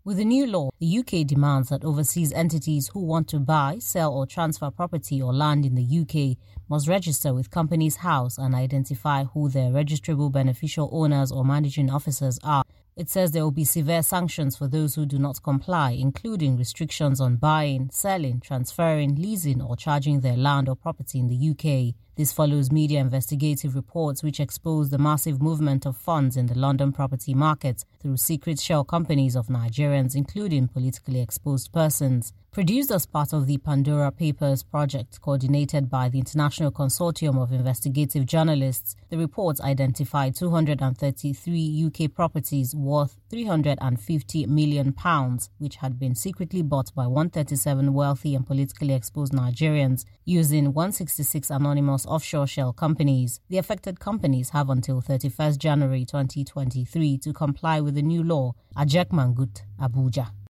With the new law, the UK demands that overseas entities who want to buy, sell or transfer property or land in the UK must register with Companies House and identify who their registrable beneficial owners or managing officers are. It says there will be severe sanctions for those who do not comply, including restrictions on buying, selling, transferring, leasing or charging their land or property in the UK. This follows media investigative reports which expose the massive movement of funds in the London property market through secret shell companies of Nigerians, including politically exposed persons. Produced as part of the Pandora Papers project coordinated by the International Consortium of Investigative Journalists, the reports identified 233 UK properties worth £350 million, which had been secretly bought by 137 wealthy and politically exposed Nigerians using 166 anonymous offshore shell companies. The affected companies have until 31st January 2023 to comply with the new law. Ajek Mangut, Abuja.